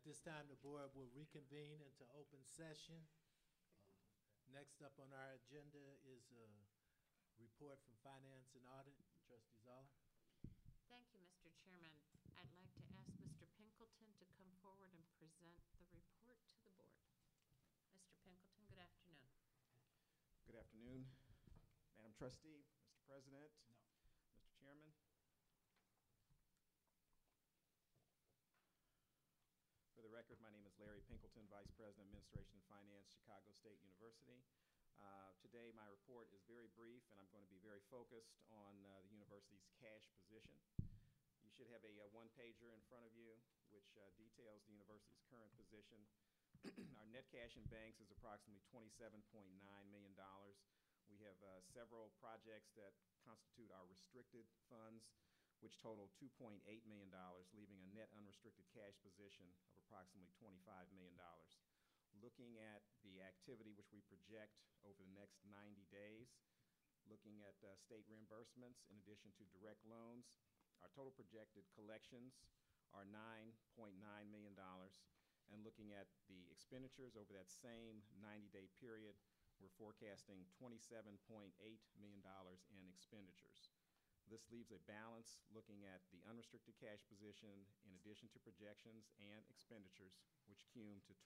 this time, the board will reconvene into open session. Next up on our agenda is a report from Finance and Audit. Trustee Zoller. Thank you, Mr. Chairman. I'd like to ask Mr. Pinkleton to come forward and present the report to the board. Mr. Pinkleton, good afternoon. Good afternoon, Madam Trustee, Mr. President, Mr. Chairman. For the record, my name is Larry Pinkleton, Vice President, Administration and Finance, Chicago State University. Today, my report is very brief, and I'm going to be very focused on the university's cash position. You should have a one-pager in front of you, which details the university's current position. Our net cash in banks is approximately $27.9 million. We have several projects that constitute our restricted funds, which total $2.8 million, leaving a net unrestricted cash position of approximately $25 million. Looking at the activity which we project over the next 90 days, looking at state reimbursements in addition to direct loans, our total projected collections are $9.9 million. And looking at the expenditures over that same 90-day period, we're forecasting $27.8 million in expenditures. This leaves a balance looking at the unrestricted cash position in addition to projections and expenditures, which cum to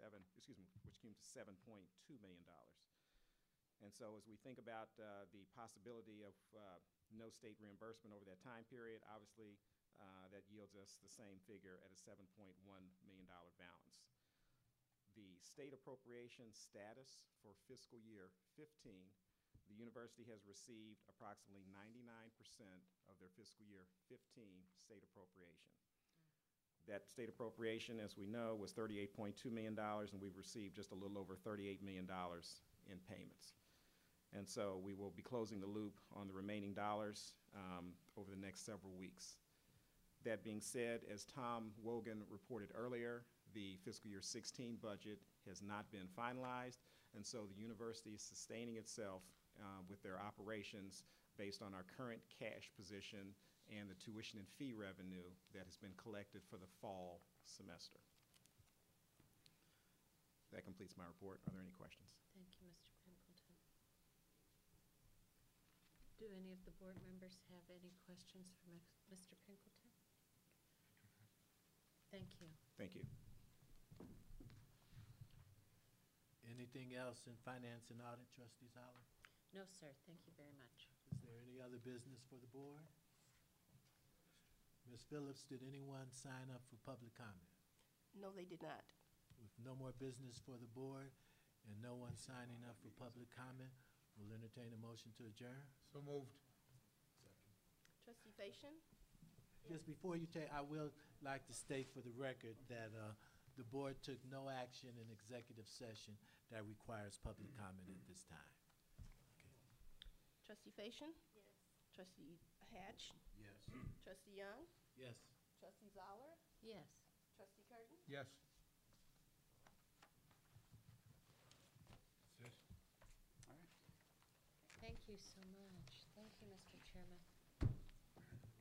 $7.2 million. And so as we think about the possibility of no state reimbursement over that time period, obviously that yields us the same figure at a $7.1 million balance. The state appropriation status for fiscal year 15, the university has received approximately 99% of their fiscal year 15 state appropriation. That state appropriation, as we know, was $38.2 million, and we've received just a little over $38 million in payments. And so we will be closing the loop on the remaining dollars over the next several weeks. That being said, as Tom Wogan reported earlier, the fiscal year 16 budget has not been finalized, and so the university is sustaining itself with their operations based on our current cash position and the tuition and fee revenue that has been collected for the fall semester. That completes my report. Are there any questions? Thank you, Mr. Pinkleton. Do any of the board members have any questions for Mr. Pinkleton? Thank you. Thank you. Anything else in Finance and Audit, Trustee Zoller? No, sir. Thank you very much. Is there any other business for the board? Ms. Phillips, did anyone sign up for public comment? No, they did not. With no more business for the board and no one signing up for public comment, we'll entertain a motion to adjourn. So moved. Trustee Fashion? Just before you take, I will like to state for the record that the board took no action in executive session that requires public comment at this time. Okay. Trustee Fashion? Yes. Trustee Hatch? Yes. Trustee Young? Yes. Trustee Zoller? Yes. Trustee Curtin? Yes. That's it. Thank you so much. Thank you, Mr. Chairman.